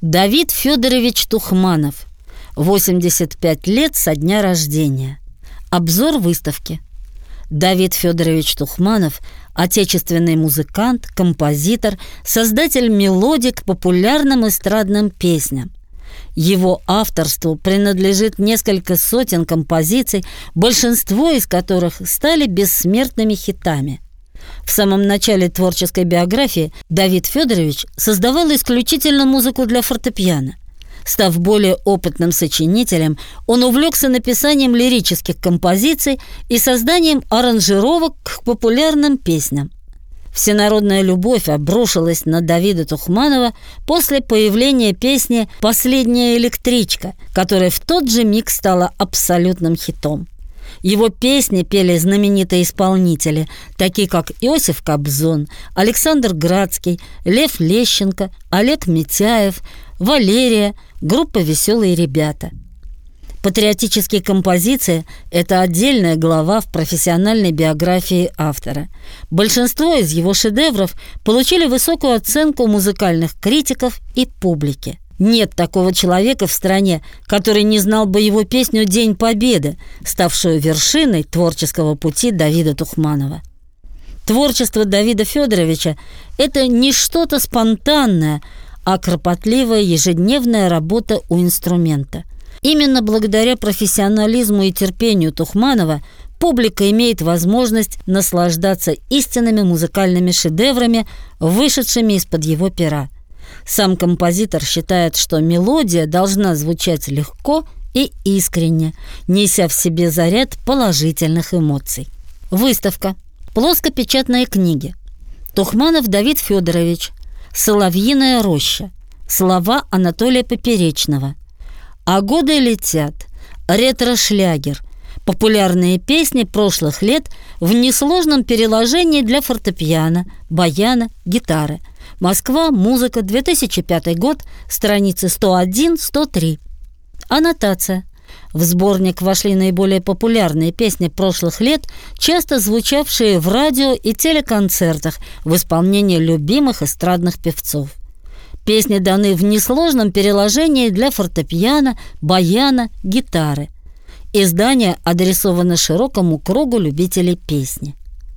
Давид Федорович Тухманов. 85 лет со дня рождения. Обзор выставки. Давид Федорович Тухманов – отечественный музыкант, композитор, создатель мелодий к популярным эстрадным песням. Его авторству принадлежит несколько сотен композиций, большинство из которых стали бессмертными хитами. В самом начале творческой биографии Давид Федорович создавал исключительно музыку для фортепиано. Став более опытным сочинителем, он увлекся написанием лирических композиций и созданием аранжировок к популярным песням. Всенародная любовь обрушилась на Давида Тухманова после появления песни «Последняя электричка», которая в тот же миг стала абсолютным хитом. Его песни пели знаменитые исполнители, такие как Иосиф Кобзон, Александр Градский, Лев Лещенко, Олег Митяев, Валерия, группа «Веселые ребята». Патриотические композиции – это отдельная глава в профессиональной биографии автора. Большинство из его шедевров получили высокую оценку музыкальных критиков и публики. Нет такого человека в стране, который не знал бы его песню «День Победы», ставшую вершиной творческого пути Давида Тухманова. Творчество Давида Федоровича – это не что-то спонтанное, а кропотливая ежедневная работа у инструмента. Именно благодаря профессионализму и терпению Тухманова публика имеет возможность наслаждаться истинными музыкальными шедеврами, вышедшими из-под его пера. Сам композитор считает, что мелодия должна звучать легко и искренне, неся в себе заряд положительных эмоций. Выставка. Плоскопечатные книги. Тухманов Давид Федорович. «Соловьиная роща». Слова Анатолия Поперечного. «А годы летят». Ретро-шлягер. Популярные песни прошлых лет в несложном переложении для фортепиано, баяна, гитары. Москва. Музыка. 2005 год. Страницы 101-103. Аннотация. В сборник вошли наиболее популярные песни прошлых лет, часто звучавшие в радио и телеконцертах в исполнении любимых эстрадных певцов. Песни даны в несложном переложении для фортепиано, баяна, гитары. Издание адресовано широкому кругу любителей песни.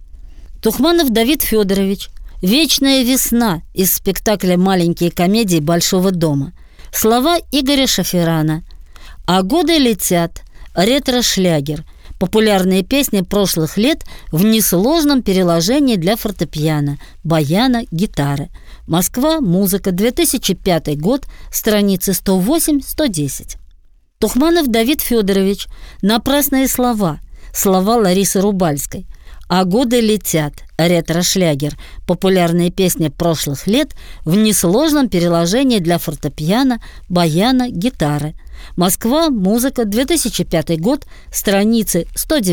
Тухманов Давид Федорович. «Вечная весна» из спектакля «Маленькие комедии Большого дома». Слова Игоря Шаферана. «А годы летят». Ретро-шлягер. Популярные песни прошлых лет в несложном переложении для фортепиано, баяна, гитары. Москва. Музыка. 2005 год. Страницы 108-110. Тухманов Давид Федорович. «Напрасные слова». Слова Ларисы Рубальской. «А годы летят». Ретро-шлягер. Популярные песни прошлых лет в несложном переложении для фортепиано, баяна, гитары. Москва. Музыка. 2005 год. Страницы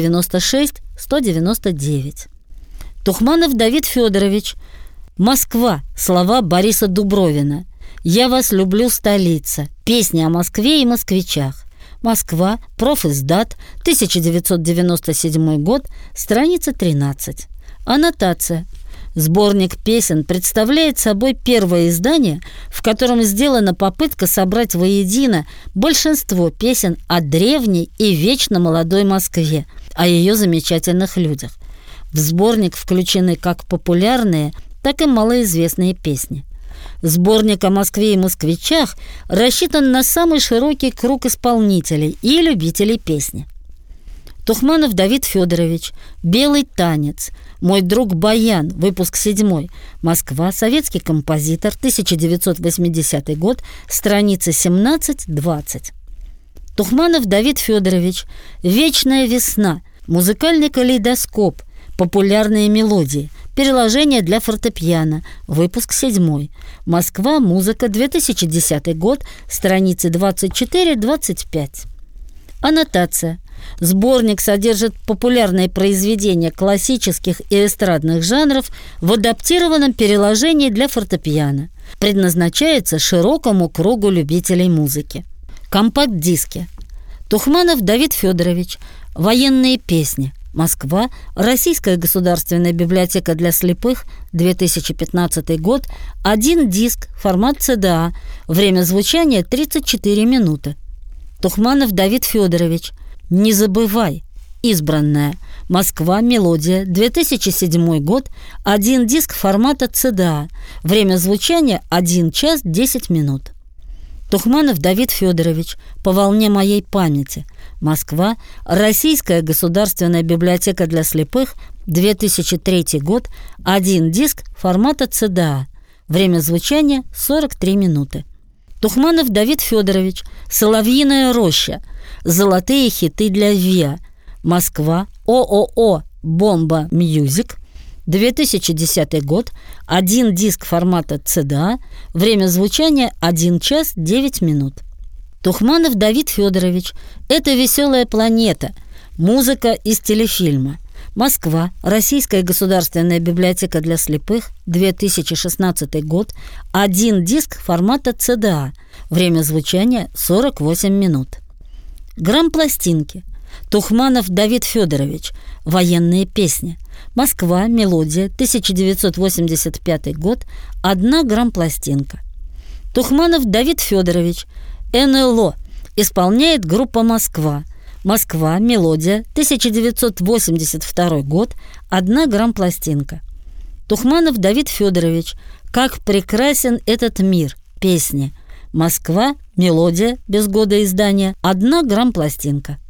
196-199. Тухманов Давид Федорович. «Москва». Слова Бориса Дубровина. «Я вас люблю, столица». Песни о Москве и москвичах. Москва. Профиздат. 1997 год. Страница 13. Аннотация. Сборник песен представляет собой первое издание, в котором сделана попытка собрать воедино большинство песен о древней и вечно молодой Москве, о ее замечательных людях. В сборник включены как популярные, так и малоизвестные песни. Сборник о Москве и москвичах рассчитан на самый широкий круг исполнителей и любителей песни. Тухманов Давид Федорович. «Белый танец». «Мой друг Баян». Выпуск 7. Москва. Советский композитор. 1980 год. Страницы 17-20. Тухманов Давид Федорович. «Вечная весна». Музыкальный калейдоскоп. Популярные мелодии. Переложение для фортепиано. Выпуск 7. Москва. Музыка. 2010 год. Страницы 24-25. Аннотация. Сборник содержит популярные произведения классических и эстрадных жанров в адаптированном переложении для фортепиано. Предназначается широкому кругу любителей музыки. Компакт-диски. Тухманов Давид Федорович. «Военные песни». Москва. Российская государственная библиотека для слепых. 2015 год. 1 диск. Формат CDA. Время звучания 34 минуты. Тухманов Давид Федорович. «Не забывай». Избранная. Москва. Мелодия. 2007 год. 1 диск формата CDA. Время звучания 1 час 10 минут. Тухманов Давид Федорович. «По волне моей памяти». Москва. Российская государственная библиотека для слепых. 2003 год. 1 диск формата CDA. Время звучания 43 минуты. Тухманов Давид Федорович. «Соловьиная роща». Золотые хиты для ВИА. Москва. ООО «Бомба Мьюзик». 2010 год. 1 диск формата CDA. Время звучания 1 час 9 минут. Тухманов Давид Федорович. «Это веселая планета». Музыка из телефильма. Москва. Российская государственная библиотека для слепых. 2016 год. 1 диск формата CDA. Время звучания 48 минут. Грампластинки. Тухманов Давид Федорович. «Военные песни». Москва. Мелодия. 1985 год. 1 грампластинка. Тухманов Давид Федорович. НЛО. Исполняет группа «Москва». Москва. Мелодия. 1982 год. 1 грампластинка. Тухманов Давид Федорович. «Как прекрасен этот мир». Песни. Москва. Мелодия. Без года издания. 1 грампластинка.